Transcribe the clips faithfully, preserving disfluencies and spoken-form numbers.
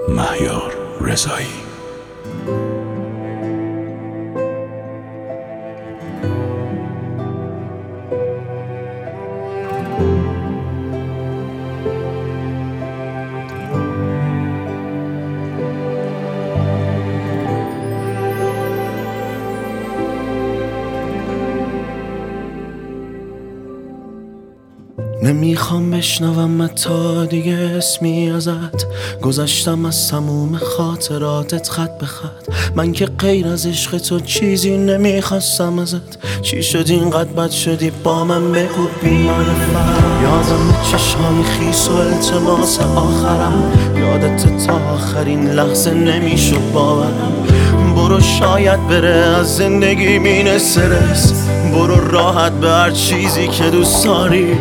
مهیار رضایی. نمیخوام بشنوم تا دیگه اسمی ازت، گذشتم از تموم خاطراتت خط به خط. من که غیر از عشق تو چیزی نمیخواستم ازت. چی شد اینقدر بد شدی با من بگو بی معرفت. یادم چشمای خیس و التماس آخرم، یادت تا آخرین لحظه نمیشد باورم. برو شاید بره از زندگی مین استرس، برو راحت به هر چیزی که دوست داری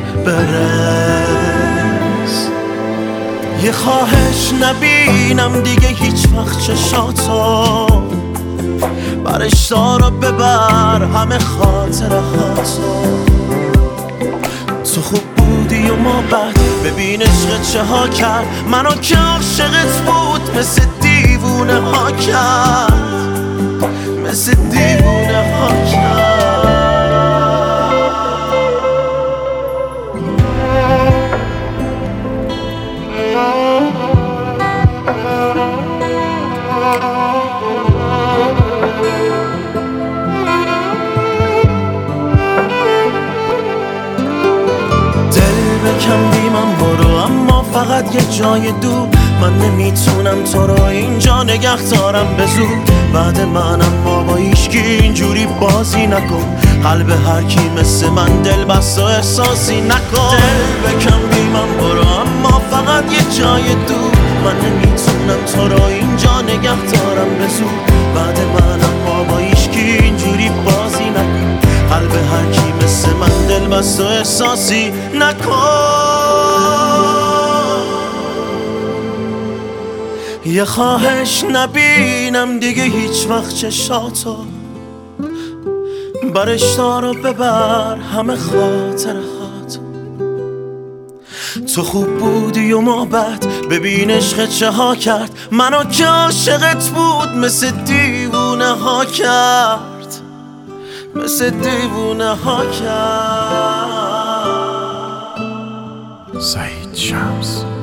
برس. یه خواهش نبینم دیگه هیچ وقت چشاتو، برش دارو ببر همه خاطرهاتو. تو خوب بودی و ما بد، ببین عشق چه ها کرد منو که عاشقت بود، مثل دیوونه ها کرد، مثل دیوونه ها کرد. کم بی من برو، اما فقط یه جای دور. من نمیتونم تو رو اینجا نگه دارم به زور. بعد من اما با هیچکی اینجوری بازی نکن، قلب هر کی مثل من دل بست و احساسی نکن. دل بکن بی من برو، اما فقط یه جای دور. من نمیتونم تو رو اینجا نگه دارم به زور. بعد من اما با هیچکی اینجوری بازی نکن، قلب هر کی مثل من دل بست و احساسی نکن. یه خواهش نبینم دیگه هیچ وقت چشاتو، برش دارو ببر همه خاطرهات. تو خوب بودی و ما بد، ببین عشق چه ها کرد منو که عاشقت بود، مثل دیوونه ها کرد، مثل دیوونه ها کرد. سعید شمس.